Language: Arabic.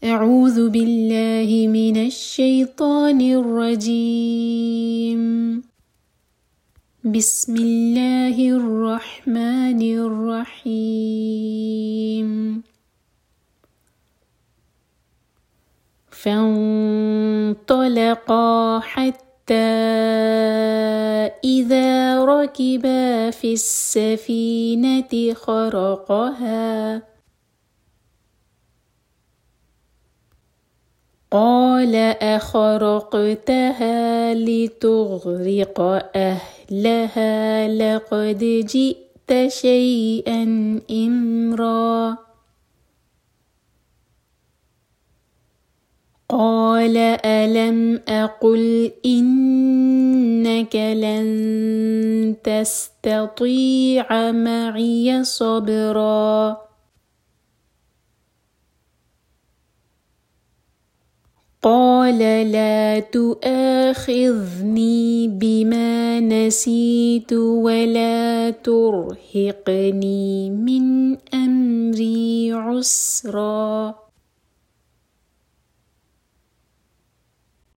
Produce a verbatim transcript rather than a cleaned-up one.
أعوذ بالله من الشيطان الرجيم. بسم الله الرحمن الرحيم. فانطلقا حتى إذا ركبا في السفينة خرقها قال أخرقتها لتغرق أهلها لقد جئت شيئا إمرا. قال ألم أقل إنك لن تستطيع معي صبرا. قال لا تؤاخذني بما نسيت ولا ترهقني من أمري عسرا.